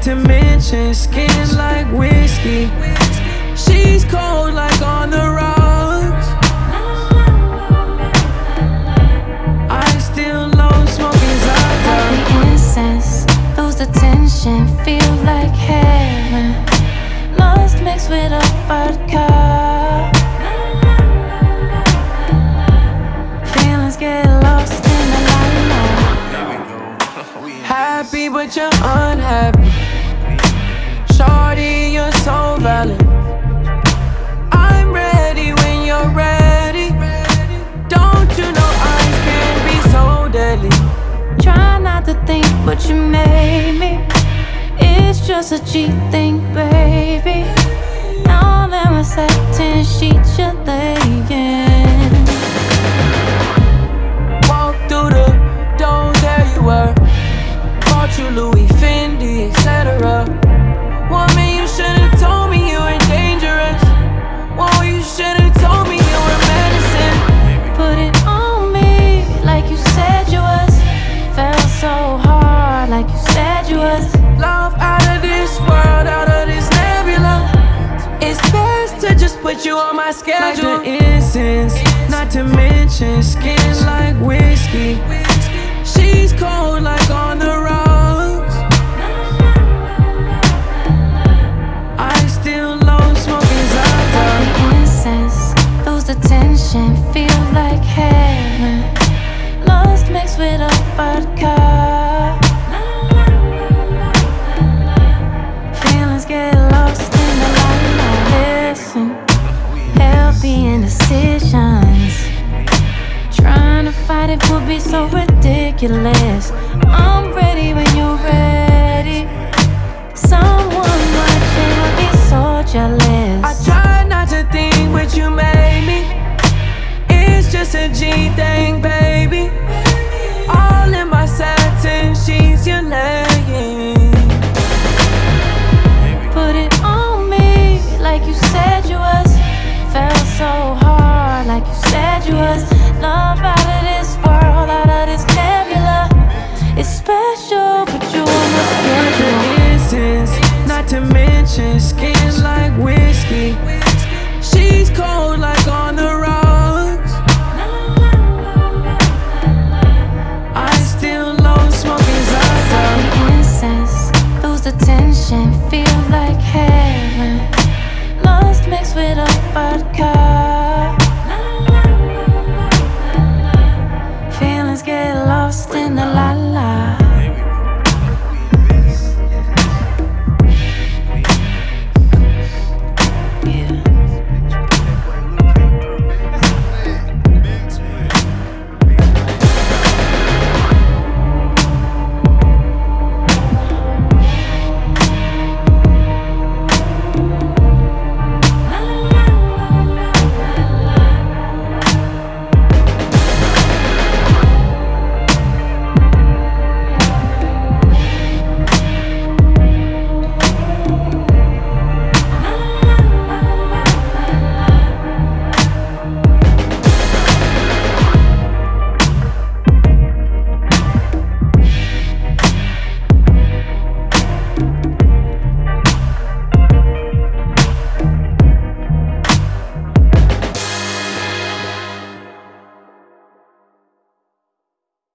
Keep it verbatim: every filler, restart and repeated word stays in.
to mention skin like whiskey. She's cold like on the rocks. I still low smoking Zaza. Like the incense, lose the tension, feel like heaven. Lost mixed with a vodka. Feelings get lost in the limelight. Happy but you're unhappy. Shorty, you're so valid. I'm ready when you're ready. Don't you know eyes can be so deadly? Try not to think, but you made me. It's just a cheap thing, baby. Now that my satin sheets you're laying. Walk through the door, there you were. Bought you Louis, Fendi, et cetera. Woman, you should've told me you were dangerous. Whoa, you should've told me you were medicine. Put it on me like you said you was. Felt so hard like you said you was. Love out of this world, out of this nebula. It's best to just put you on my schedule. Like the incense, not to mention skin like whiskey. She's cold like on the rocks. I still low smoking Zaza. Like the incense, lose the tension, feel like heaven. Lost mixed with a vodka. Feelings get lost in the limelight. Listen, healthy indecisions. Trying to fight it would be so ridiculous. I'm ready when you're ready. Someone watching would be so jealous. I tried not to think, but you made me. It's just a G thing, baby. All in my satin sheets you're laying. Put it on me like you said you was. Felt so hard like you said you was. Love out of this world, out of this nebula. It's special, but you almost Like get the incense, not to mention skin